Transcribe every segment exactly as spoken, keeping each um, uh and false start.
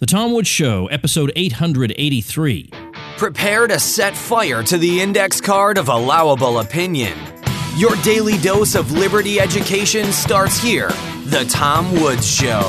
The Tom Woods Show, episode eight hundred eighty-three. Prepare to set fire to the index card of allowable opinion. Your daily dose of liberty education starts here. The Tom Woods Show.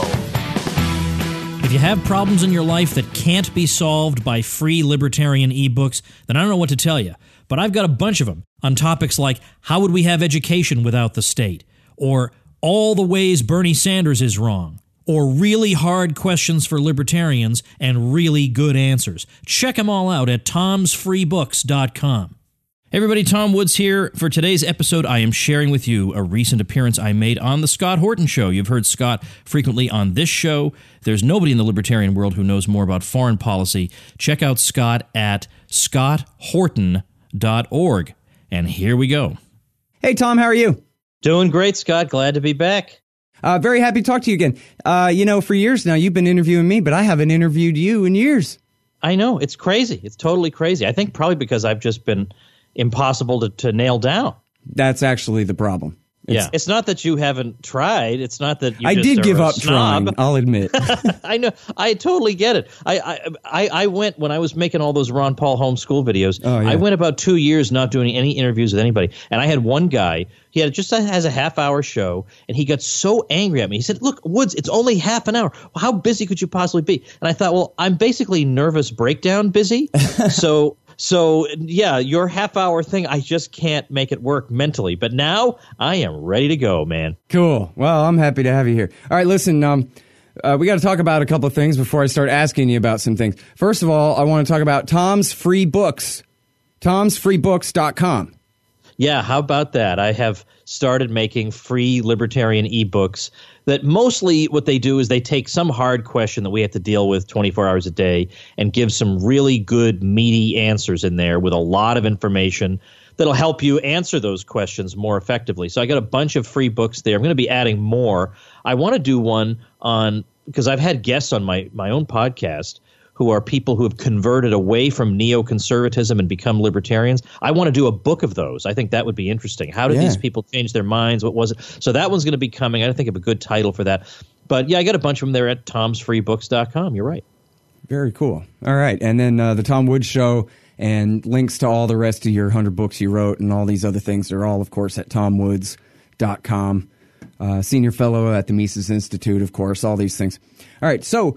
If you have problems in your life that can't be solved by free libertarian ebooks, then I don't know what to tell you. But I've got a bunch of them on topics like how would we have education without the state? Or all the ways Bernie Sanders is wrong. Or really hard questions for libertarians and really good answers. Check them all out at toms free books dot com. Hey everybody, Tom Woods here. For today's episode, I am sharing with you a recent appearance I made on The Scott Horton Show. You've heard Scott frequently on this show. There's nobody in the libertarian world who knows more about foreign policy. Check out Scott at scott horton dot org. And here we go. Hey Tom, how are you? Doing great, Scott. Glad to be back. Uh, very happy to talk to you again. Uh, you know, for years now, you've been interviewing me, but I haven't interviewed you in years. I know. It's crazy. It's totally crazy. I think probably because I've just been impossible to, to nail down. That's actually the problem. It's, yeah. It's not that you haven't tried. It's not that you I just did are give a up snob. trying, I'll admit. I know. I totally get it. I, I I I went, when I was making all those Ron Paul homeschool videos, Oh, yeah. I went about two years not doing any interviews with anybody. And I had one guy, he had just has a half hour show, and he got so angry at me. He said, look, Woods, it's only half an hour. How busy could you possibly be? And I thought, well, I'm basically nervous breakdown busy. so... So, yeah, your half-hour thing, I just can't make it work mentally. But now I am ready to go, man. Cool. Well, I'm happy to have you here. All right, listen, um, uh, we got to talk about a couple of things before I start asking you about some things. First of all, I want to talk about Tom's Free Books, toms free books dot com. Yeah, how about that? I have started making free libertarian ebooks that mostly what they do is they take some hard question that we have to deal with twenty-four hours a day and give some really good, meaty answers in there with a lot of information that'll help you answer those questions more effectively. So I got a bunch of free books there. I'm going to be adding more. I want to do one on, because I've had guests on my, my own podcast who are people who have converted away from neoconservatism and become libertarians. I want to do a book of those. I think that would be interesting. How did Yeah. these people change their minds? What was it? So that one's going to be coming. I don't think of a good title for that. But yeah, I got a bunch of them there at toms free books dot com. You're right. Very cool. All right, and then uh, the Tom Woods Show and links to all the rest of your one hundred books you wrote and all these other things are all, of course, at tom woods dot com. Uh, senior fellow at the Mises Institute, of course, all these things. All right, so,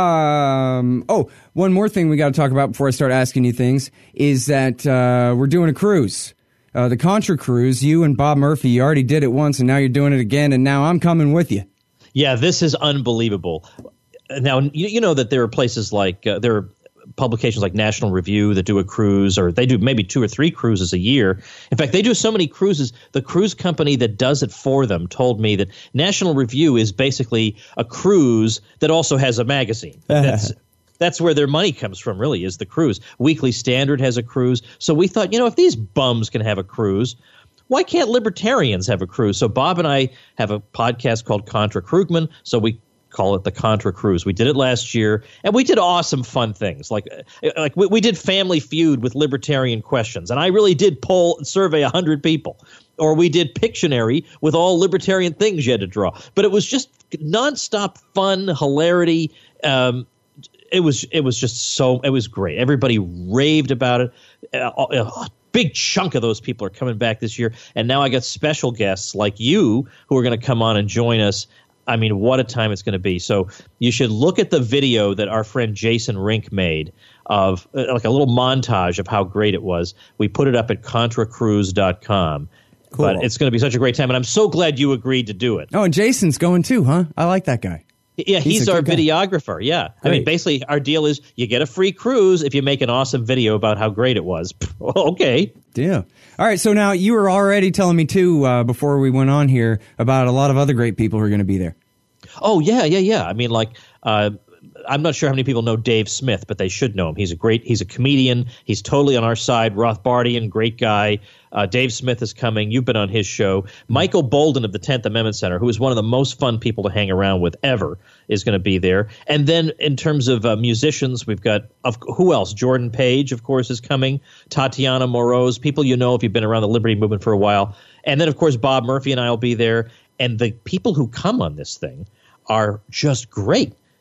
um, oh, one more thing we got to talk about before I start asking you things is that uh, we're doing a cruise. Uh, the Contra Cruise, you and Bob Murphy, you already did it once, and now you're doing it again, and now I'm coming with you. Yeah, this is unbelievable. Now, you, you know that there are places like uh, there are publications like National Review that do a cruise, or they do maybe two or three cruises a year. In fact, they do so many cruises. The cruise company that does it for them told me that National Review is basically a cruise that also has a magazine. That's that's where their money comes from, really, is the cruise. Weekly Standard has a cruise. So we thought, you know, if these bums can have a cruise, why can't libertarians have a cruise? So Bob and I have a podcast called Contra Krugman, so we call it the Contra Cruise. We did it last year, and we did awesome, fun things. Like, like we, we did Family Feud with libertarian questions, and I really did poll and survey one hundred people. Or we did Pictionary with all libertarian things you had to draw. But it was just nonstop fun, hilarity. Um, it was it was just so – it was great. Everybody raved about it. Uh, uh, big chunk of those people are coming back this year. And now I got special guests like you who are going to come on and join us. I mean, what a time it's going to be. So you should look at the video that our friend Jason Rink made of uh, like a little montage of how great it was. We put it up at contra cruise dot com. Cool. But it's going to be such a great time. And I'm so glad you agreed to do it. Oh, and Jason's going too, huh? I like that guy. Yeah, he's, He's a our good guy. videographer. Yeah. I mean, Great. basically, our deal is you get a free cruise if you make an awesome video about how great it was. Okay. Yeah. All right. So now you were already telling me, too, uh, before we went on here about a lot of other great people who are going to be there. Oh, yeah, yeah, yeah. I mean, like, uh, I'm not sure how many people know Dave Smith, but they should know him. He's a great, he's a comedian. He's totally on our side. Rothbardian, great guy. Uh, Dave Smith is coming. You've been on his show. Michael Bolden of the tenth Amendment Center, who is one of the most fun people to hang around with ever, is going to be there. And then in terms of uh, musicians, we've got, of, who else? Jordan Page, of course, is coming. Tatiana Moroz, people you know if you've been around the Liberty Movement for a while. And then, of course, Bob Murphy and I will be there. And the people who come on this thing are just great.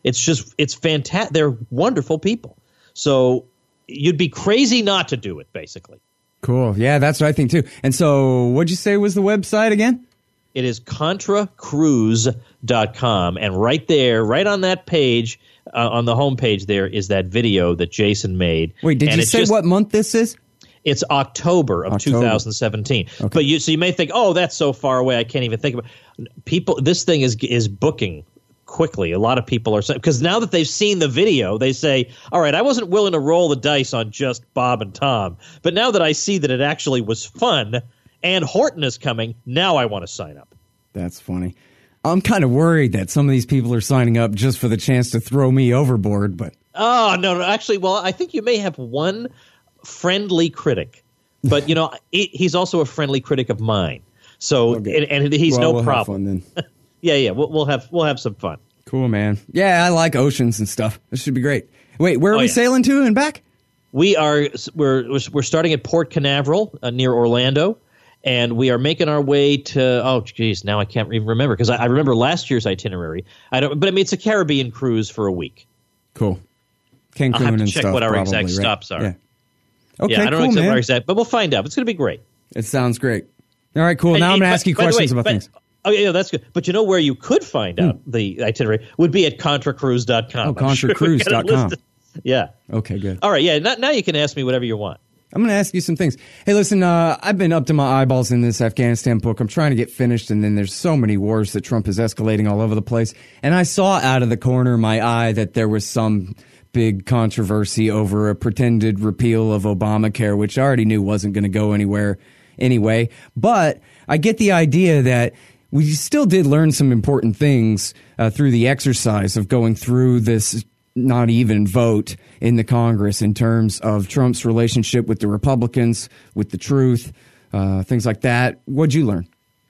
It's just, it's fantastic. They're wonderful people. So you'd be crazy not to do it, basically. Cool. Yeah, that's what I think too. And so what'd you say was the website again? It is contra cruise dot com. And right there, right on that page, uh, on the homepage there is that video that Jason made. Wait, did and you say just, what month this is? It's October of October. two thousand seventeen. Okay. But you, so you may think, oh, that's so far away, I can't even think about it. People, this thing is is booking quickly. A lot of people are saying, because now that they've seen the video, they say, all right, I wasn't willing to roll the dice on just Bob and Tom, but now that I see that it actually was fun and Horton is coming, now I want to sign up. That's funny. I'm kind of worried that some of these people are signing up just for the chance to throw me overboard, but Oh, no, no, actually, well, I think you may have one friendly critic, but, you know, he, he's also a friendly critic of mine. So, Okay. and, and he's well, no we'll problem. Have fun then. Yeah, yeah, we'll, we'll have we'll have some fun. Cool, man. Yeah, I like oceans and stuff. This should be great. Wait, where are Oh, we yeah. sailing to and back? We are we're we're starting at Port Canaveral uh, near Orlando, and we are making our way to oh geez, now I can't even remember because I, I remember last year's itinerary. I don't, but I mean it's a Caribbean cruise for a week. Cool. Cancun I'll have to and check stuff, what our probably, exact right? stops are. Yeah. Okay, yeah, I don't cool, know exactly man. where exact, but we'll find out. It's going to be great. It sounds great. All right, cool. And- now I'm and- going to but- ask you by the way, questions about but- things. Oh, yeah, that's good. But you know where you could find out the itinerary would be at contra cruise dot com. Oh, contra cruise dot com. Yeah. Okay, good. All right. Yeah. Now, now you can ask me whatever you want. I'm going to ask you some things. Hey, listen, uh, I've been up to my eyeballs in this Afghanistan book. I'm trying to get finished, and then there's so many wars that Trump is escalating all over the place. And I saw out of the corner of my eye that there was some big controversy over a pretended repeal of Obamacare, which I already knew wasn't going to go anywhere anyway. But I get the idea that we still did learn some important things uh, through the exercise of going through this not even vote in the Congress in terms of Trump's relationship with the Republicans, with the truth, uh, things like that. What'd you learn?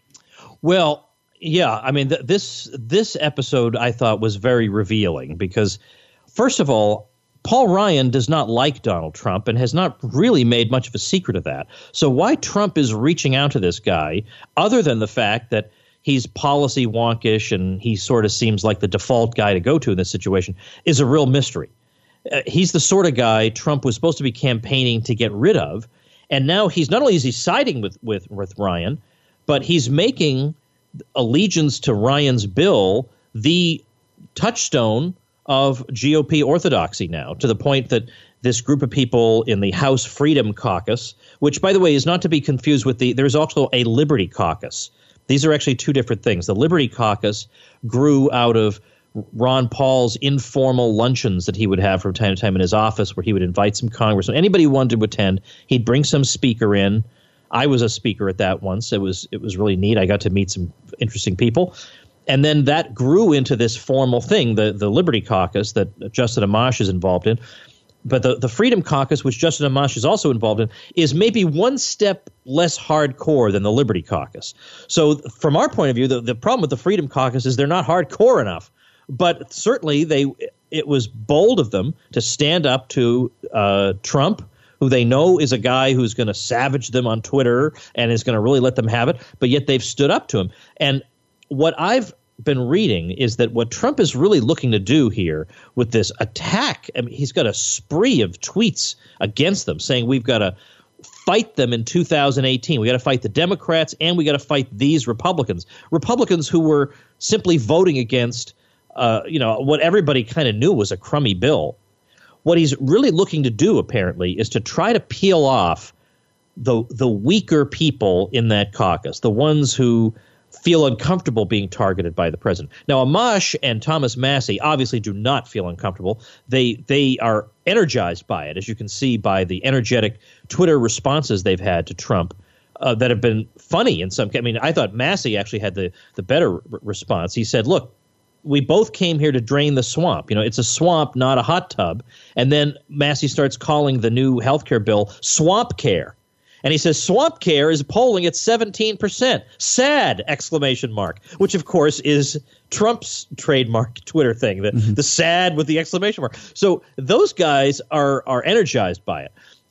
Well, yeah. I mean, th- this this episode I thought was very revealing because, first of all, Paul Ryan does not like Donald Trump and has not really made much of a secret of that. So why Trump is reaching out to this guy, other than the fact that he's policy wonkish and he sort of seems like the default guy to go to in this situation, is a real mystery. Uh, he's the sort of guy Trump was supposed to be campaigning to get rid of. And now he's not only is he siding with, with, with Ryan, but he's making allegiance to Ryan's bill the touchstone of G O P orthodoxy now, to the point that this group of people in the House Freedom Caucus, which, by the way, is not to be confused with the – there's also a Liberty Caucus. These are actually two different things. The Liberty Caucus grew out of Ron Paul's informal luncheons that he would have from time to time in his office, where he would invite some congressmen. Anybody who wanted to attend, he'd bring some speaker in. I was a speaker at that once. It was it was really neat. I got to meet some interesting people. And then that grew into this formal thing, the, the Liberty Caucus that Justin Amash is involved in. But the, the Freedom Caucus, which Justin Amash is also involved in, is maybe one step less hardcore than the Liberty Caucus. So from our point of view, the, the problem with the Freedom Caucus is they're not hardcore enough. But certainly they it was bold of them to stand up to uh, Trump, who they know is a guy who's going to savage them on Twitter and is going to really let them have it. But yet they've stood up to him. And what I've been reading is that what Trump is really looking to do here with this attack, I mean, he's got a spree of tweets against them saying we've got to fight them in two thousand eighteen. We got to fight the Democrats and we got to fight these Republicans, Republicans who were simply voting against, uh, you know, what everybody kind of knew was a crummy bill. What he's really looking to do, apparently, is to try to peel off the the weaker people in that caucus, the ones who feel uncomfortable being targeted by the president. Now, Amash and Thomas Massie obviously do not feel uncomfortable. They they are energized by it, as you can see by the energetic Twitter responses they've had to Trump uh, that have been funny in some – I mean, I thought Massie actually had the, the better r- response. He said, look, we both came here to drain the swamp. You know, it's a swamp, not a hot tub. And then Massie starts calling the new health care bill Swamp Care. And he says Swamp Care is polling at seventeen percent. Sad! Exclamation mark. Which, of course, is Trump's trademark Twitter thing, the, mm-hmm. the sad with the exclamation mark. So those guys are are energized by it.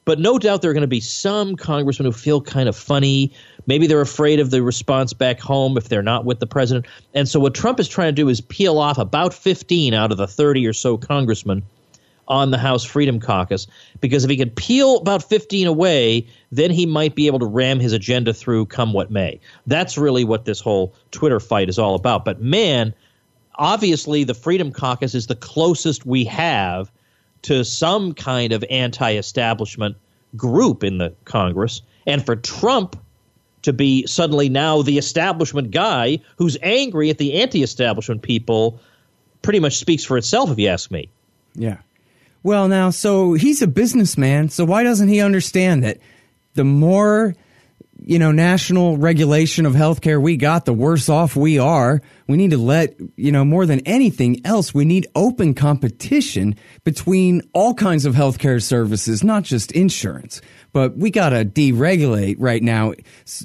But no doubt there are going to be some congressmen who feel kind of funny. Maybe they're afraid of the response back home if they're not with the president. And so what Trump is trying to do is peel off about fifteen out of the thirty or so congressmen on the House Freedom Caucus, because if he could peel about fifteen away, then he might be able to ram his agenda through come what may. That's really what this whole Twitter fight is all about. But man, obviously the Freedom Caucus is the closest we have to some kind of anti-establishment group in the Congress. And for Trump to be suddenly now the establishment guy who's angry at the anti-establishment people pretty much speaks for itself, if you ask me. Yeah. Well, now, so he's a businessman, so why doesn't he understand that the more, you know, national regulation of healthcare we got, the worse off we are? We need to let, you know, more than anything else, we need open competition between all kinds of healthcare services, not just insurance. But we got to deregulate right now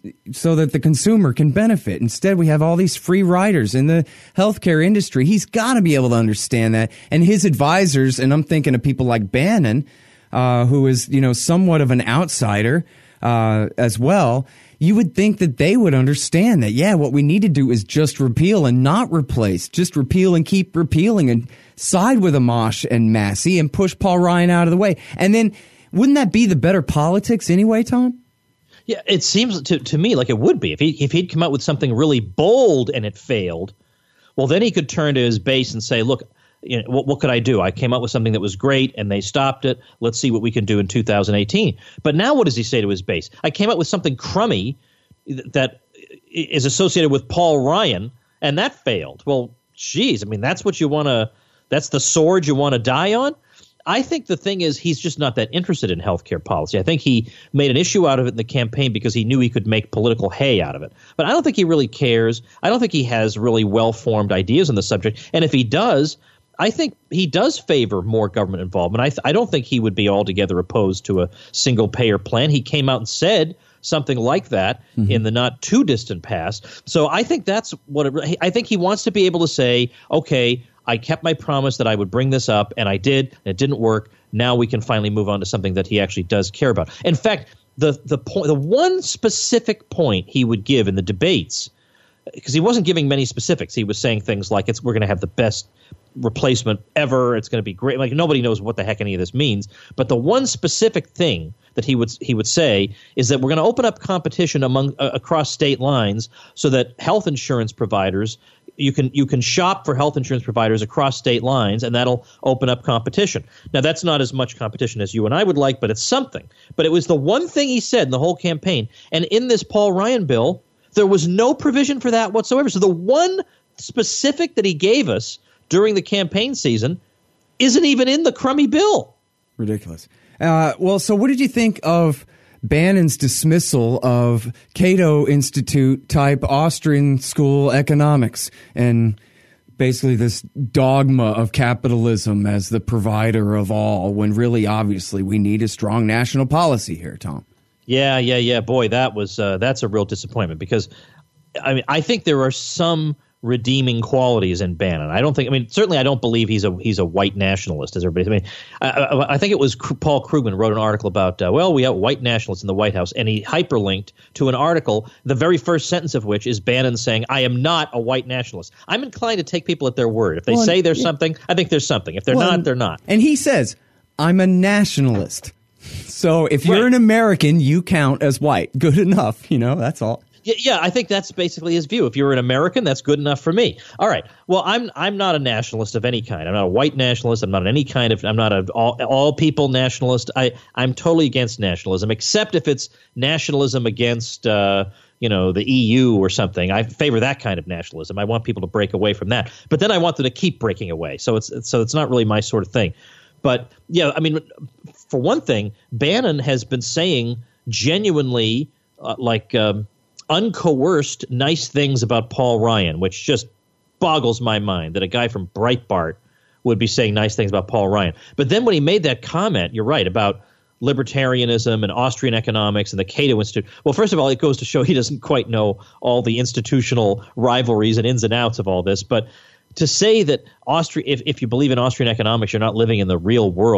so that the consumer can benefit. Instead, we have all these free riders in the healthcare industry. He's got to be able to understand that. And his advisors, and I'm thinking of people like Bannon, uh, who is, you know, somewhat of an outsider uh, as well. You would think that they would understand that, yeah, what we need to do is just repeal and not replace. Just repeal and keep repealing and side with Amash and Massey and push Paul Ryan out of the way. And then wouldn't that be the better politics anyway, Tom? Yeah, it seems to, to me like it would be. If, he, if he'd come out with something really bold and it failed, well, then he could turn to his base and say, look, you know, what, what could I do? I came up with something that was great and they stopped it. Let's see what we can do in two thousand eighteen. But now what does he say to his base? I came up with something crummy that is associated with Paul Ryan, and that failed. Well, geez, I mean, that's what you want to – that's the sword you want to die on? I think the thing is he's just not that interested in healthcare policy. I think he made an issue out of it in the campaign because he knew he could make political hay out of it. But I don't think he really cares. I don't think he has really well-formed ideas on the subject. And if he does – I think he does favor more government involvement. I, th- I don't think he would be altogether opposed to a single-payer plan. He came out and said something like that mm-hmm. in the not-too-distant past. So I think that's what it, – I think he wants to be able to say, okay, I kept my promise that I would bring this up, and I did, and it didn't work. Now we can finally move on to something that he actually does care about. In fact, the the point, the one specific point he would give in the debates, because he wasn't giving many specifics. He was saying things like, "It's we're going to have the best replacement ever. It's going to be great." Like nobody knows what the heck any of this means. But the one specific thing that he would he would say is that we're going to open up competition among uh, across state lines so that health insurance providers you can you can shop for health insurance providers across state lines, and that'll open up competition. Now that's not as much competition as you and I would like, but it's something. But it was the one thing he said in the whole campaign. And in this Paul Ryan bill, there was no provision for that whatsoever. So the one specific that he gave us during the campaign season isn't even in the crummy bill. Ridiculous. Uh, well, so what did you think of Bannon's dismissal of Cato Institute type Austrian school economics and basically this dogma of capitalism as the provider of all, when really obviously we need a strong national policy here, Tom? Yeah, yeah, yeah. Boy, that was uh, that's a real disappointment because I mean I think there are some redeeming qualities in Bannon. I don't think. I mean, certainly, I don't believe he's a he's a white nationalist, as everybody. I mean, I, I, I think it was Paul Krugman wrote an article about uh, well, we have white nationalists in the White House, and he hyperlinked to an article, the very first sentence of which is Bannon saying, "I am not a white nationalist." I'm inclined to take people at their word. If they well, say there's yeah. something, I think there's something. If they're well, not, they're not. And he says, "I'm a nationalist." So if you're right. an American, you count as white. Good enough, you know. That's all. Yeah, I think that's basically his view. If you're an American, that's good enough for me. All right. Well, I'm I'm not a nationalist of any kind. I'm not a white nationalist. I'm not any kind of. I'm not an all all people nationalist. I I'm totally against nationalism, except if it's nationalism against uh, you know the E U or something. I favor that kind of nationalism. I want people to break away from that. But then I want them to keep breaking away. So it's so it's not really my sort of thing. But yeah, I mean, for one thing, Bannon has been saying genuinely uh, like. Um, uncoerced nice things about Paul Ryan, which just boggles my mind that a guy from Breitbart would be saying nice things about Paul Ryan. But then when he made that comment, you're right, about libertarianism and Austrian economics and the Cato Institute. Well, first of all, it goes to show he doesn't quite know all the institutional rivalries and ins and outs of all this. But to say that Austria, if, if you believe in Austrian economics, you're not living in the real world.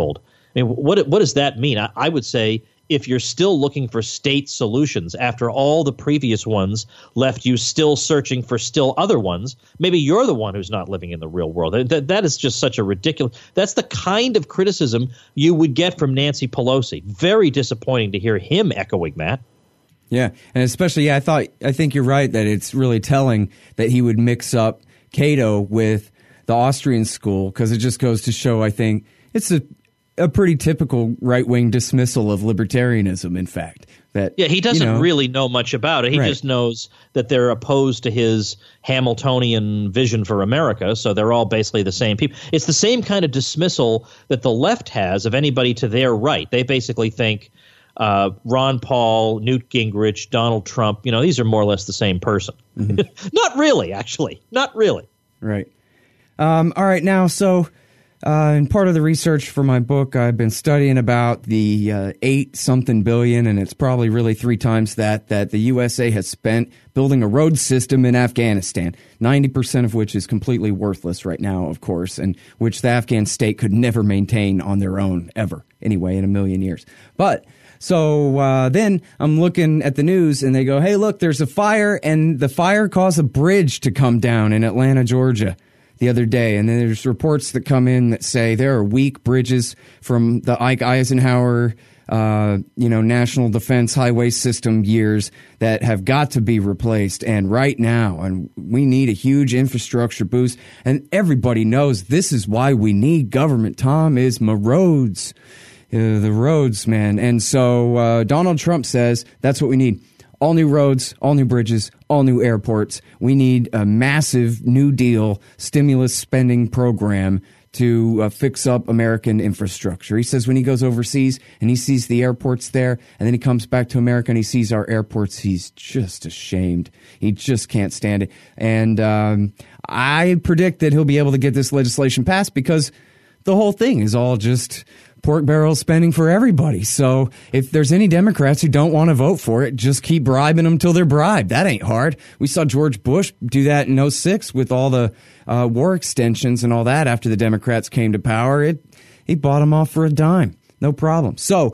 I mean, what what does that mean? I, I would say if you're still looking for state solutions after all the previous ones left you still searching for still other ones, maybe you're the one who's not living in the real world. That, that is just such a ridiculous – that's the kind of criticism you would get from Nancy Pelosi. Very disappointing to hear him echoing that. Yeah, and especially, yeah, I thought I think you're right that it's really telling that he would mix up Cato with the Austrian school, because it just goes to show, I think, it's a – a pretty typical right-wing dismissal of libertarianism, in fact. That Yeah, he doesn't you know, really know much about it. He right. just knows that they're opposed to his Hamiltonian vision for America, so they're all basically the same people. It's the same kind of dismissal that the left has of anybody to their right. They basically think uh, Ron Paul, Newt Gingrich, Donald Trump, you know, these are more or less the same person. Mm-hmm. Not really, actually. Not really. Right. Um, all right, now, so... Uh, in part of the research for my book, I've been studying about the uh, eight something billion, and it's probably really three times that, that the U S A has spent building a road system in Afghanistan, ninety percent of which is completely worthless right now, of course, and which the Afghan state could never maintain on their own, ever, anyway, in a million years. But so uh, then I'm looking at the news, and they go, hey, look, there's a fire, and the fire caused a bridge to come down in Atlanta, Georgia, the other day. And then there's reports that come in that say there are weak bridges from the Ike Eisenhower, uh, you know, National Defense Highway System years that have got to be replaced. And right now, and we need a huge infrastructure boost. And everybody knows this is why we need government, Tom, is my roads, uh, the roads, man. And so uh, Donald Trump says that's what we need. All new roads, all new bridges, all new airports. We need a massive New Deal stimulus spending program to uh, fix up American infrastructure. He says when he goes overseas and he sees the airports there, and then he comes back to America and he sees our airports, he's just ashamed. He just can't stand it. And um, I predict that he'll be able to get this legislation passed because the whole thing is all just pork barrel spending for everybody. So if there's any Democrats who don't want to vote for it, just keep bribing them till they're bribed. That ain't hard. We saw George Bush do that in oh six with all the uh, war extensions and all that after the Democrats came to power. It he bought them off for a dime. No problem. So,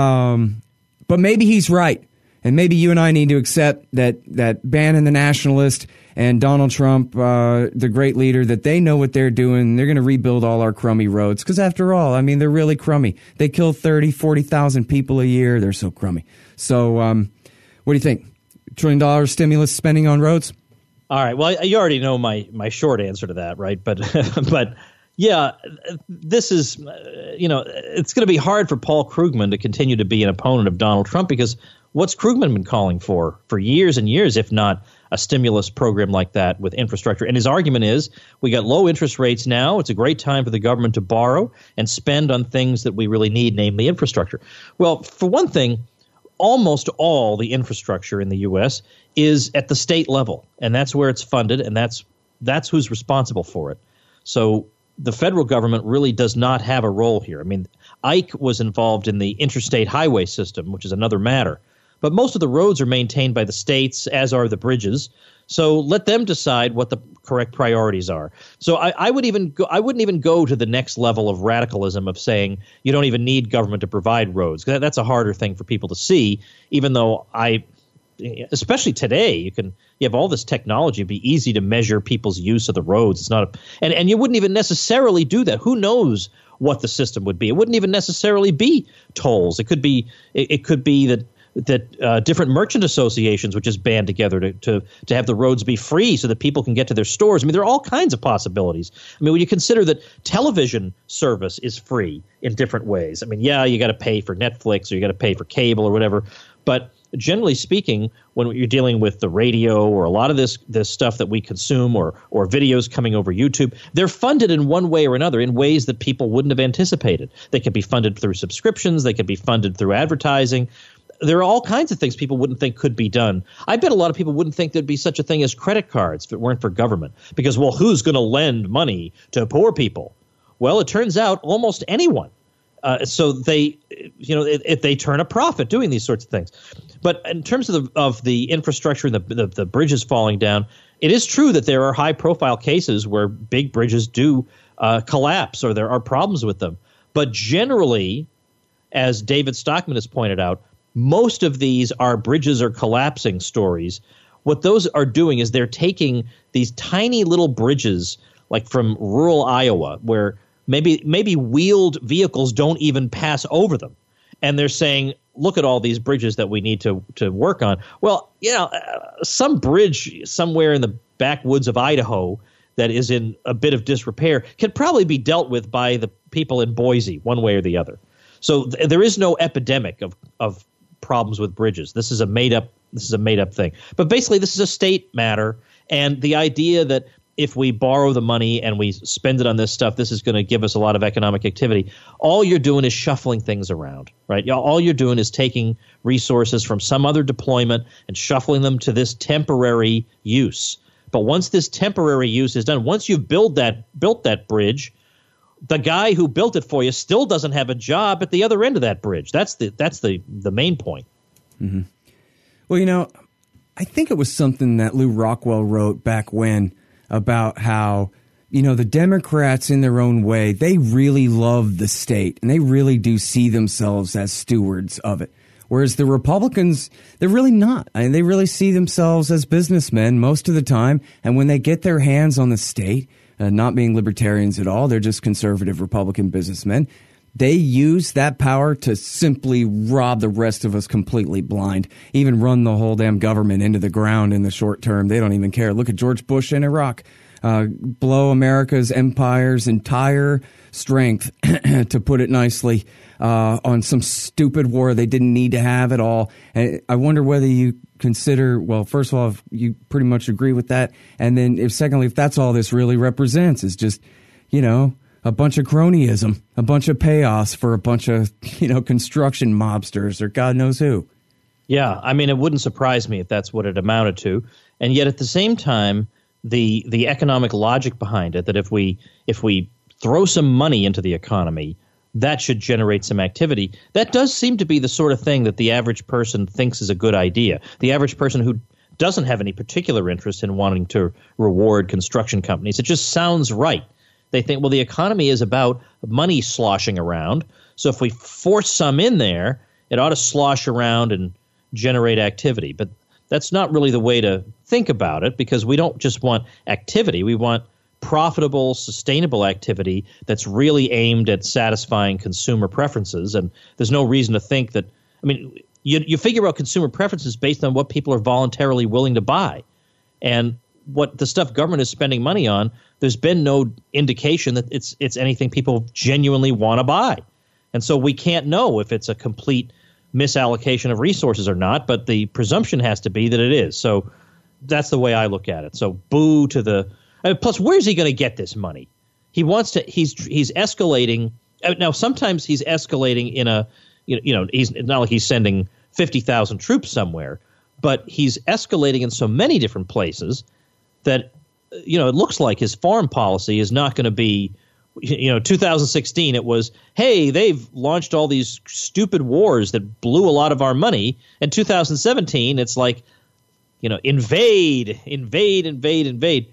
um, but maybe he's right. And maybe you and I need to accept that that Bannon, the nationalist, and Donald Trump, uh, the great leader, that they know what they're doing. They're going to rebuild all our crummy roads. Because after all, I mean, they're really crummy. They kill thirty, forty thousand people a year. They're so crummy. So um, what do you think? Trillion dollar stimulus spending on roads? All right. Well, you already know my my short answer to that, right? But but yeah, this is, uh, you know, it's going to be hard for Paul Krugman to continue to be an opponent of Donald Trump because what's Krugman been calling for for years and years, if not a stimulus program like that with infrastructure? And his argument is we got low interest rates now. It's a great time for the government to borrow and spend on things that we really need, namely infrastructure. Well, for one thing, almost all the infrastructure in the U S is at the state level, and that's where it's funded, and that's that's who's responsible for it. So the federal government really does not have a role here. I mean, Ike was involved in the interstate highway system, which is another matter. But most of the roads are maintained by the states, as are the bridges. So let them decide what the correct priorities are. So I, I would even go, I wouldn't even go to the next level of radicalism of saying you don't even need government to provide roads. That's a harder thing for people to see, even though I, especially today, you can you have all this technology. It'd be easy to measure people's use of the roads. It's not a, and, and you wouldn't even necessarily do that. Who knows what the system would be? It wouldn't even necessarily be tolls. It could be it, it could be that that uh, different merchant associations would just band together to, to to have the roads be free so that people can get to their stores. I mean, there are all kinds of possibilities. I mean, when you consider that television service is free in different ways. I mean, yeah, you got to pay for Netflix or you got to pay for cable or whatever. But generally speaking, when you're dealing with the radio or a lot of this this stuff that we consume or or videos coming over YouTube, they're funded in one way or another in ways that people wouldn't have anticipated. They could be funded through subscriptions. They could be funded through advertising. There are all kinds of things people wouldn't think could be done. I bet a lot of people wouldn't think there'd be such a thing as credit cards if it weren't for government. Because, well, who's going to lend money to poor people? Well, it turns out almost anyone. Uh, so they, you know, if, if they turn a profit doing these sorts of things. But in terms of the of the infrastructure and the, the the bridges falling down, it is true that there are high profile cases where big bridges do uh, collapse or there are problems with them. But generally, as David Stockman has pointed out, most of these are bridges are collapsing stories. What those are doing is they're taking these tiny little bridges, like from rural Iowa, where maybe maybe wheeled vehicles don't even pass over them. And they're saying, look at all these bridges that we need to, to work on. Well, you know, uh, some bridge somewhere in the backwoods of Idaho that is in a bit of disrepair can probably be dealt with by the people in Boise one way or the other. So th- there is no epidemic of, of problems with bridges. This is a made up this is a made up thing. But basically, this is a state matter. And the idea that if we borrow the money and we spend it on this stuff, this is going to give us a lot of economic activity. All you're doing is shuffling things around, right? All you're doing is taking resources from some other deployment and shuffling them to this temporary use. But once this temporary use is done, once you've built that built that bridge, the guy who built it for you still doesn't have a job at the other end of that bridge. That's the that's the the main point. Mm-hmm. Well, you know, I think it was something that Lou Rockwell wrote back when about how, you know, the Democrats in their own way, they really love the state and they really do see themselves as stewards of it. Whereas the Republicans, they're really not. I mean, they really see themselves as businessmen most of the time. And when they get their hands on the state, uh, not being libertarians at all, they're just conservative Republican businessmen. They use that power to simply rob the rest of us completely blind, even run the whole damn government into the ground in the short term. They don't even care. Look at George Bush in Iraq. Uh, blow America's empire's entire strength, to put it nicely, uh, on some stupid war they didn't need to have at all. And I wonder whether you consider, well, first of all, if you pretty much agree with that. And then if secondly, if that's all this really represents is just, you know, a bunch of cronyism, a bunch of payoffs for a bunch of, you know, construction mobsters or God knows who. Yeah, I mean, it wouldn't surprise me if that's what it amounted to. And yet at the same time, the the economic logic behind it, that if we if we throw some money into the economy, that should generate some activity. That does seem to be the sort of thing that the average person thinks is a good idea. The average person who doesn't have any particular interest in wanting to reward construction companies, it just sounds right. They think, well, the economy is about money sloshing around. So if we force some in there, it ought to slosh around and generate activity. But that's not really the way to think about it, because we don't just want activity. We want profitable, sustainable activity that's really aimed at satisfying consumer preferences. And there's no reason to think that, I mean, you, you figure out consumer preferences based on what people are voluntarily willing to buy. And what the stuff government is spending money on, there's been no indication that it's it's anything people genuinely want to buy. And so we can't know if it's a complete misallocation of resources or not, but the presumption has to be that it is. So that's the way I look at it. So boo to the I mean, plus, where's he going to get this money? He wants to he's he's escalating. Now, sometimes he's escalating in a you know, you know he's not like he's sending fifty thousand troops somewhere, but he's escalating in so many different places that, you know, it looks like his foreign policy is not going to be, you know, two thousand sixteen, it was, hey, they've launched all these stupid wars that blew a lot of our money. And two thousand seventeen, it's like, you know, invade, invade, invade, invade.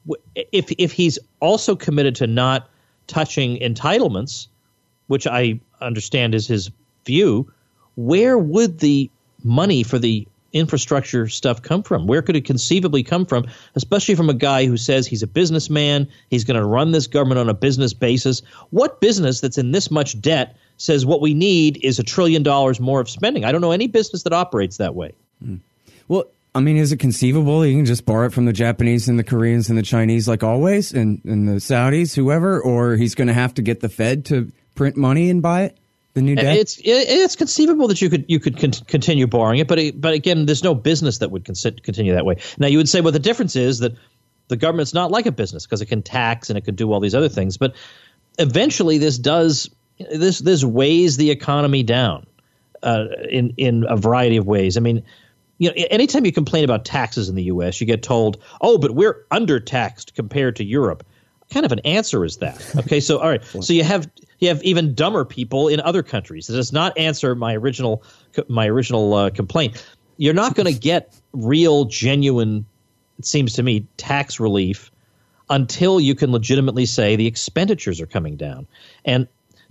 If if he's also committed to not touching entitlements, which I understand is his view, where would the money for the infrastructure stuff come from? Where could it conceivably come from, especially from a guy who says he's a businessman, he's going to run this government on a business basis? What business that's in this much debt says what we need is a trillion dollars more of spending? I don't know any business that operates that way. Mm. Well, I mean, is it conceivable you can just borrow it from the Japanese and the Koreans and the Chinese like always, and, and the Saudis, whoever, or he's going to have to get the Fed to print money and buy it? The new debt? It's it's conceivable that you could you could con- continue borrowing it, but it, but again, there's no business that would con- continue that way. Now, you would say, well, the difference is that the government's not like a business because it can tax and it can do all these other things. But eventually, this does this this weighs the economy down uh, in in a variety of ways. I mean, you know, anytime you complain about taxes in the U S, you get told, oh, but we're undertaxed compared to Europe. What kind of an answer is that? Okay, so all right, so you have. You have even dumber people in other countries. It does not answer my original my original uh, complaint. You're not going to get real, genuine, it seems to me, tax relief until you can legitimately say the expenditures are coming down. And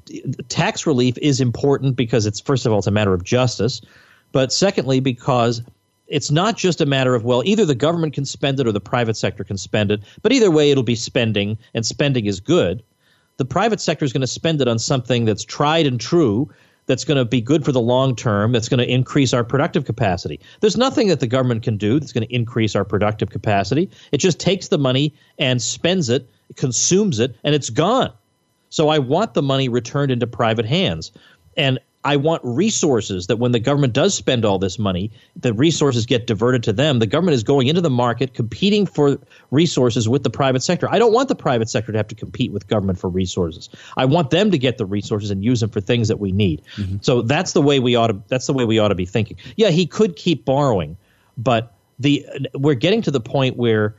tax relief is important because it's, first of all, it's a matter of justice. But secondly, because it's not just a matter of, well, either the government can spend it or the private sector can spend it. But either way, it'll be spending, and spending is good. The private sector is going to spend it on something that's tried and true, that's going to be good for the long term, that's going to increase our productive capacity. There's nothing that the government can do that's going to increase our productive capacity. It just takes the money and spends it, consumes it, and it's gone. So I want the money returned into private hands. And I want resources that when the government does spend all this money, the resources get diverted to them. The government is going into the market, competing for resources with the private sector. I don't want the private sector to have to compete with government for resources. I want them to get the resources and use them for things that we need. Mm-hmm. So that's the way we ought to. That's the way we ought to be thinking. Yeah, he could keep borrowing, but the we're getting to the point where,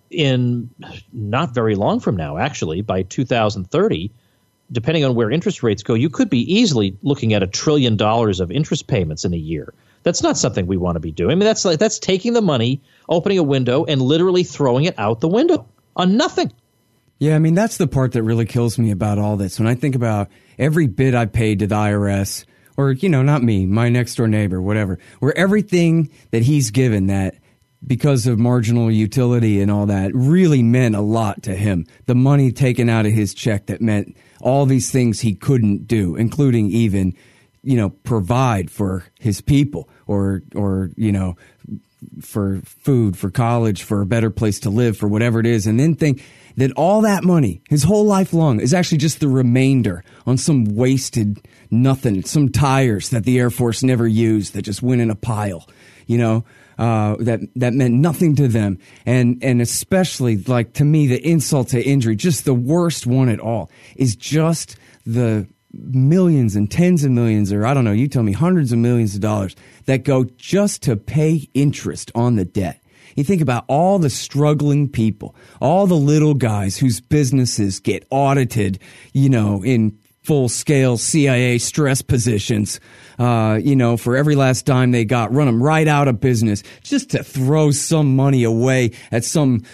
in not very long from now, actually by two thousand thirty. Depending on where interest rates go, you could be easily looking at a trillion dollars of interest payments in a year. That's not something we want to be doing. I mean, that's like that's taking the money, opening a window, and literally throwing it out the window on nothing. Yeah, I mean, that's the part that really kills me about all this. When I think about every bit I paid to the I R S, or, you know, not me, my next door neighbor, whatever, where everything that he's given that because of marginal utility and all that really meant a lot to him. The money taken out of his check that meant all these things he couldn't do, including even, you know, provide for his people or, or, you know, for food, for college, for a better place to live, for whatever it is. And then think that all that money, his whole life long, is actually just the remainder on some wasted nothing, some tires that the Air Force never used that just went in a pile, you know. Uh, that that meant nothing to them, and and especially, like, to me, the insult to injury, just the worst one at all, is just the millions and tens of millions, or I don't know, you tell me, hundreds of millions of dollars that go just to pay interest on the debt. You think about all the struggling people, all the little guys whose businesses get audited, you know, in full-scale C I A stress positions, uh, you know, for every last dime they got, run them right out of business just to throw some money away at some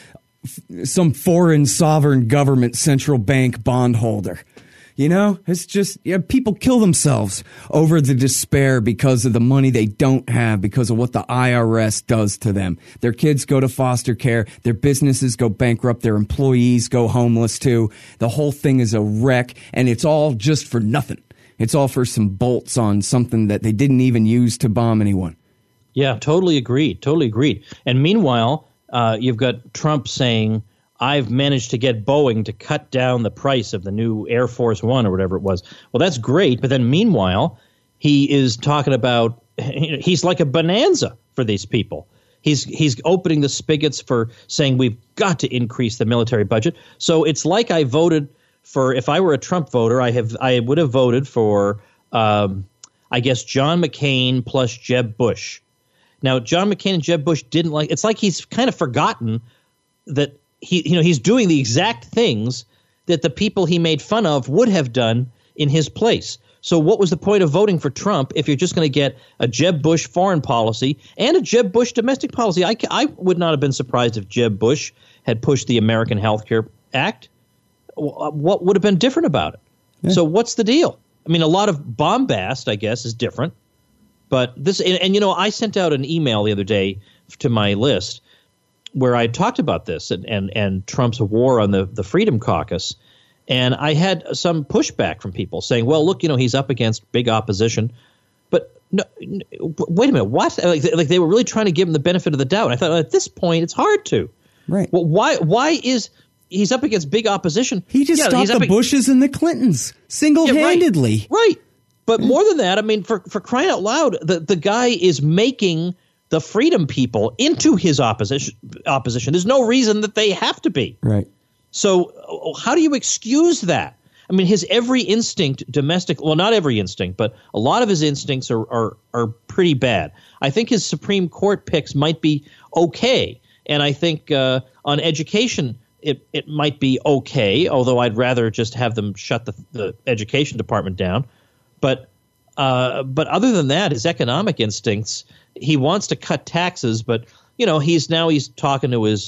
some foreign sovereign government central bank bondholder. You know, it's just, yeah, people kill themselves over the despair because of the money they don't have, because of what the I R S does to them. Their kids go to foster care. Their businesses go bankrupt. Their employees go homeless too. The whole thing is a wreck, and it's all just for nothing. It's all for some bolts on something that they didn't even use to bomb anyone. Yeah, totally agreed. Totally agreed. And meanwhile, uh, you've got Trump saying, I've managed to get Boeing to cut down the price of the new Air Force One or whatever it was. Well, that's great. But then meanwhile, he is talking about, he's like a bonanza for these people. He's he's opening the spigots for saying we've got to increase the military budget. So it's like I voted for, if I were a Trump voter, I have I would have voted for, um, I guess, John McCain plus Jeb Bush. Now, John McCain and Jeb Bush didn't like, it's like he's kind of forgotten that He, you know, he's doing the exact things that the people he made fun of would have done in his place. So what was the point of voting for Trump if you're just going to get a Jeb Bush foreign policy and a Jeb Bush domestic policy? I, I would not have been surprised if Jeb Bush had pushed the American Health Care Act. What would have been different about it? Yeah. So what's the deal? I mean, a lot of bombast, I guess, is different. But this, and, and you know, I sent out an email the other day to my list where I talked about this and, and, and Trump's war on the, the Freedom Caucus. And I had some pushback from people saying, well, look, you know, he's up against big opposition. But no, no, wait a minute, what? Like, like they were really trying to give him the benefit of the doubt. And I thought, well, at this point, it's hard to. Right. Well, why Why is he's up against big opposition? He just yeah, stopped the ag- Bushes and the Clintons single-handedly. Yeah, right. right. But more than that, I mean, for, for crying out loud, the, the guy is making the freedom people into his opposition. Opposition. There's no reason that they have to be. Right. So how do you excuse that? I mean, his every instinct domestic, well, not every instinct, but a lot of his instincts are, are, are pretty bad. I think his Supreme Court picks might be okay. And I think uh, on education, it, it might be okay, although I'd rather just have them shut the, the education department down. But uh, but other than that, his economic instincts, he wants to cut taxes, but, you know, he's now he's talking to his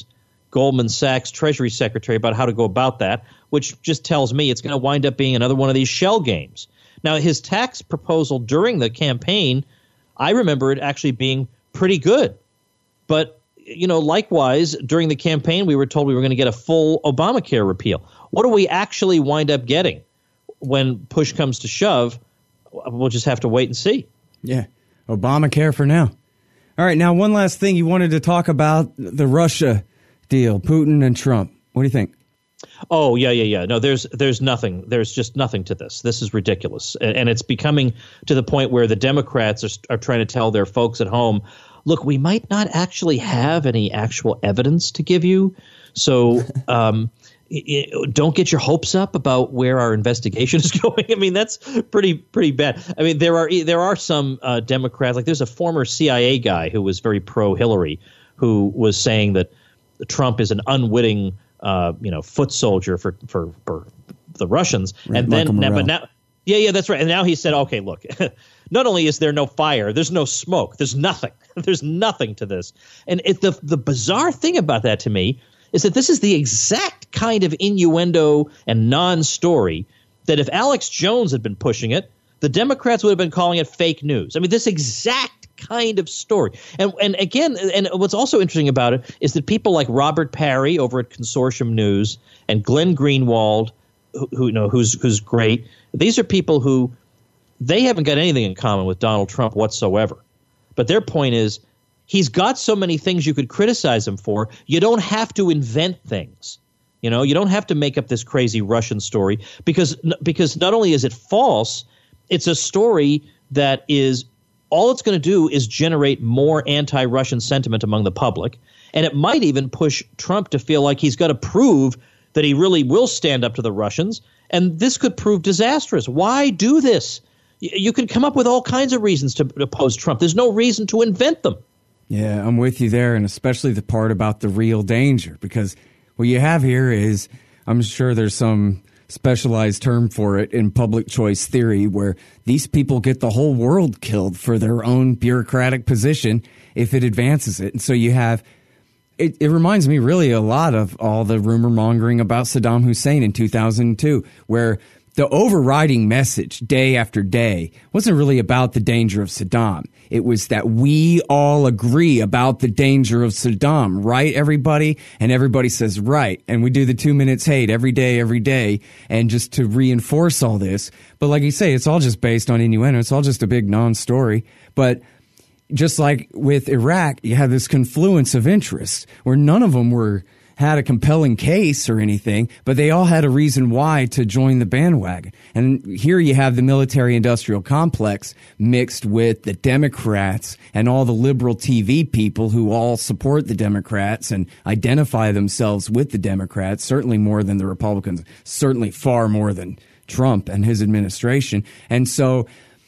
Goldman Sachs Treasury Secretary about how to go about that, which just tells me it's going to wind up being another one of these shell games. Now, his tax proposal during the campaign, I remember it actually being pretty good. But, you know, likewise, during the campaign, we were told we were going to get a full Obamacare repeal. What do we actually wind up getting when push comes to shove? We'll just have to wait and see. Yeah, Obamacare for now. All right, now one last thing. You wanted to talk about the Russia deal, Putin and Trump. What do you think? Oh, yeah, yeah, yeah. No, there's there's nothing. There's just nothing to this. This is ridiculous. And, and it's becoming to the point where the Democrats are, are trying to tell their folks at home, look, we might not actually have any actual evidence to give you. So um, it, don't get your hopes up about where our investigation is going. I mean, that's pretty pretty bad. I mean, there are there are some uh, Democrats, like there's a former C I A guy who was very pro-Hillary who was saying that Trump is an unwitting, uh, you know, foot soldier for for, for the Russians, right, and Michael then, now, but Morrell. now, yeah, yeah, that's right. And now he said, okay, look, not only is there no fire, there's no smoke, there's nothing, there's nothing to this. And it, the the bizarre thing about that to me is that this is the exact kind of innuendo and non-story that if Alex Jones had been pushing it, the Democrats would have been calling it fake news. I mean, this exact kind of story. And and again, and what's also interesting about it is that people like Robert Parry over at Consortium News and Glenn Greenwald, who, who you know who's who's great, these are people who they haven't got anything in common with Donald Trump whatsoever. But their point is he's got so many things you could criticize him for. You don't have to invent things. You know, you don't have to make up this crazy Russian story because because not only is it false, it's a story that is all it's going to do is generate more anti-Russian sentiment among the public. And it might even push Trump to feel like he's got to prove that he really will stand up to the Russians. And this could prove disastrous. Why do this? You can come up with all kinds of reasons to oppose Trump. There's no reason to invent them. Yeah, I'm with you there, and especially the part about the real danger, because what you have here is, I'm sure there's some specialized term for it in public choice theory, where these people get the whole world killed for their own bureaucratic position if it advances it. And so you have, it, it reminds me really a lot of all the rumor mongering about Saddam Hussein in two thousand two, where the overriding message day after day wasn't really about the danger of Saddam. It was that we all agree about the danger of Saddam, right, everybody? And everybody says, right. And we do the two minutes hate every day, every day. And just to reinforce all this. But like you say, it's all just based on innuendo. It's all just a big non-story. But just like with Iraq, you have this confluence of interests where none of them were had a compelling case or anything, but they all had a reason why to join the bandwagon. And here you have the military-industrial complex mixed with the Democrats and all the liberal T V people who all support the Democrats and identify themselves with the Democrats, certainly more than the Republicans, certainly far more than Trump and his administration. And so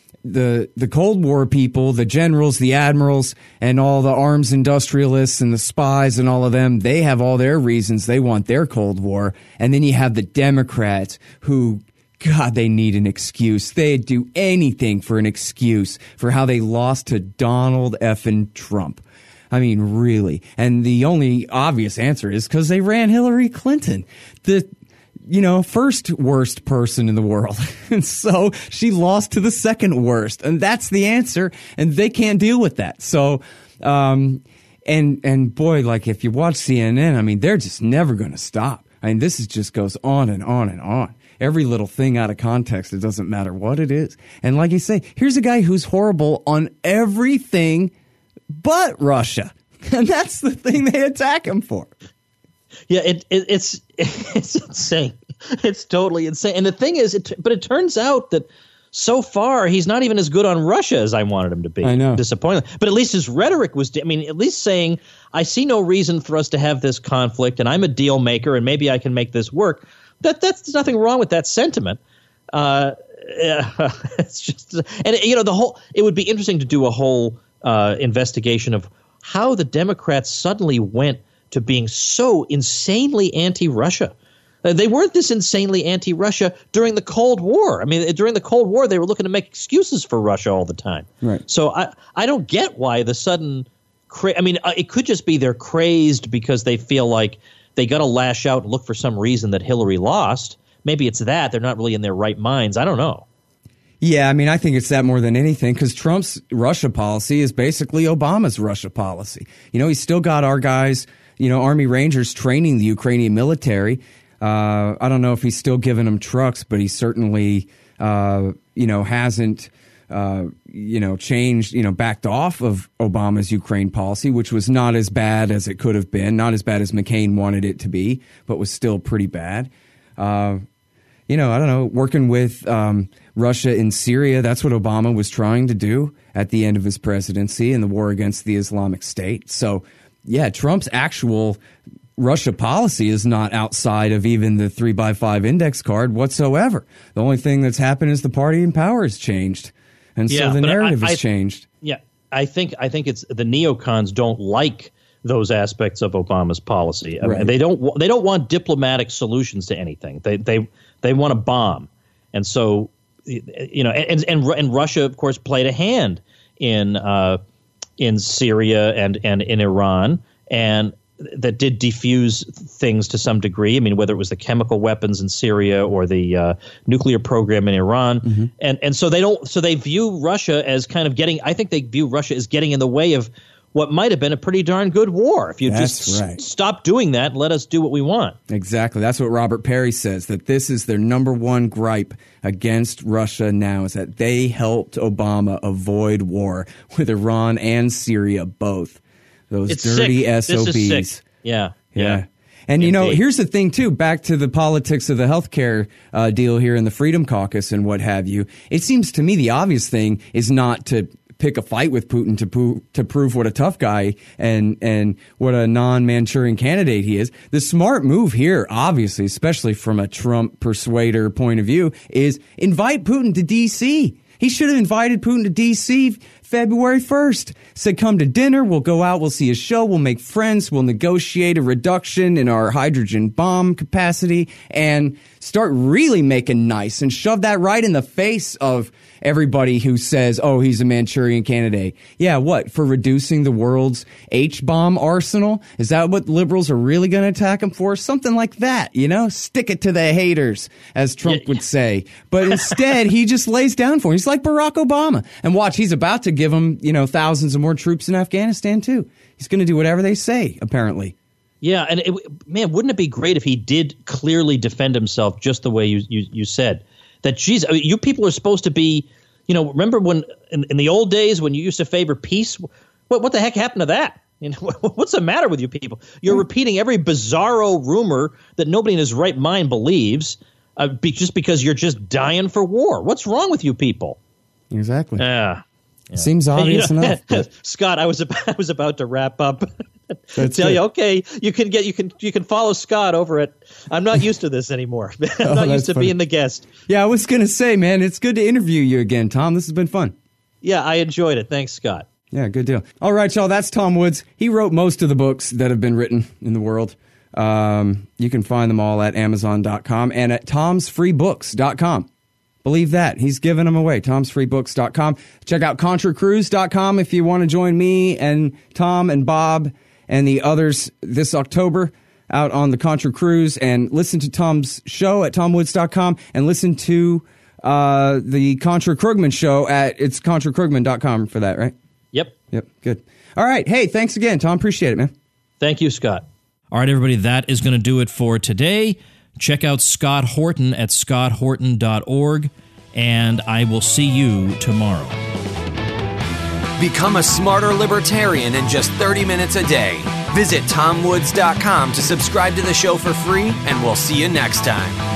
the the Cold War people, the generals, the admirals, and all the arms industrialists and the spies and all of them, they have all their reasons they want their Cold War. And then you have the Democrats who, God, they need an excuse. They'd do anything for an excuse for how they lost to Donald effing Trump. I mean, really. And the only obvious answer is because they ran Hillary Clinton. The you know, first worst person in the world. And so she lost to the second worst. And that's the answer. And they can't deal with that. So, um, and, and boy, like if you watch C N N, I mean, they're just never going to stop. I mean, this is just goes on and on and on. Every little thing out of context, it doesn't matter what it is. And like you say, here's a guy who's horrible on everything but Russia. And that's the thing they attack him for. Yeah, it, it it's it's insane. It's totally insane. And the thing is, it but it turns out that so far he's not even as good on Russia as I wanted him to be. I know. Disappointing. But at least his rhetoric was, I mean, at least saying, I see no reason for us to have this conflict, and I'm a deal maker, and maybe I can make this work. That that's there's nothing wrong with that sentiment. Uh, yeah, it's just, and you know, the whole. It would be interesting to do a whole uh, investigation of how the Democrats suddenly went to being so insanely anti-Russia. Uh, they weren't this insanely anti-Russia during the Cold War. I mean, during the Cold War, they were looking to make excuses for Russia all the time. Right. So I, I don't get why the sudden cra- I mean, uh, it could just be they're crazed because they feel like they got to lash out and look for some reason that Hillary lost. Maybe it's that. They're not really in their right minds. I don't know. Yeah, I mean, I think it's that more than anything because Trump's Russia policy is basically Obama's Russia policy. You know, he's still got our guys, you know, Army Rangers training the Ukrainian military. Uh, I don't know if he's still giving them trucks, but he certainly, uh, you know, hasn't, uh, you know, changed, you know, backed off of Obama's Ukraine policy, which was not as bad as it could have been, not as bad as McCain wanted it to be, but was still pretty bad. Uh, you know, I don't know, working with um, Russia in Syria, that's what Obama was trying to do at the end of his presidency in the war against the Islamic State. So, yeah, Trump's actual Russia policy is not outside of even the three by five index card whatsoever. The only thing that's happened is the party in power has changed. And yeah, so the narrative I, I, has changed. Yeah, I think I think it's the neocons don't like those aspects of Obama's policy. I Right. mean, they don't they don't want diplomatic solutions to anything. They they they want a bomb. And so, you know, and and and Russia, of course, played a hand in uh, in Syria and and in Iran, and that did defuse things to some degree. I mean, whether it was the chemical weapons in Syria or the uh, nuclear program in Iran, mm-hmm. and and so they don't. So they view Russia as kind of getting. I think they view Russia as getting in the way of what might have been a pretty darn good war if you That's just right. s- stop doing that and let us do what we want. Exactly. That's what Robert Perry says, that this is their number one gripe against Russia now is that they helped Obama avoid war with Iran and Syria both. Those It's dirty sick. S O Bs. This is sick. Yeah. Yeah. Yeah. And, you know, Indeed. here's the thing, too, back to the politics of the healthcare uh, deal here in the Freedom Caucus and what have you. It seems to me the obvious thing is not to pick a fight with Putin to pro- to prove what a tough guy and and what a non-Manchurian candidate he is. The smart move here, obviously, especially from a Trump persuader point of view, is invite Putin to D C. He should have invited Putin to D C February first. Said, come to dinner, we'll go out, we'll see a show, we'll make friends, we'll negotiate a reduction in our hydrogen bomb capacity and start really making nice and shove that right in the face of everybody who says, oh, he's a Manchurian candidate. Yeah, what? For reducing the world's H-bomb arsenal? Is that what liberals are really going to attack him for? Something like that, you know? Stick it to the haters, as Trump Yeah. would say. But instead, he just lays down for him. He's like Barack Obama. And watch, he's about to give him, you know, thousands of more troops in Afghanistan, too. He's going to do whatever they say, apparently. Yeah, and it, man, wouldn't it be great if he did clearly defend himself just the way you you, you said? That, geez, I mean, you people are supposed to be, you know, remember when in, in the old days when you used to favor peace? What what the heck happened to that? You know, what's the matter with you people? You're repeating every bizarro rumor that nobody in his right mind believes uh, be, just because you're just dying for war. What's wrong with you people? Exactly. Yeah. Seems obvious Hey, you know, enough. But Scott, I was about, I was about to wrap up. That's Tell good. you, okay, you can get you can you can follow Scott over at. I'm not used to this anymore. I'm Oh, not that's used to funny. being the guest. yeah, I was going to say, man, it's good to interview you again, Tom. This has been fun. Yeah, I enjoyed it. Thanks, Scott. Yeah, good deal. All right, y'all, that's Tom Woods. He wrote most of the books that have been written in the world. Um, you can find them all at amazon dot com and at toms free books dot com. Believe that. He's giving them away. toms free books dot com. Check out contra cruise dot com if you want to join me and Tom and Bob and the others this October out on the Contra Cruise, and listen to Tom's show at tom woods dot com and listen to uh, the Contra Krugman show at it's contra krugman dot com for that, right? Yep. Yep. Good. All right. Hey, thanks again, Tom. Appreciate it, man. Thank you, Scott. All right, everybody, that is going to do it for today. Check out Scott Horton at scott horton dot org, and I will see you tomorrow. Become a smarter libertarian in just thirty minutes a day. Visit tom woods dot com to subscribe to the show for free, and we'll see you next time.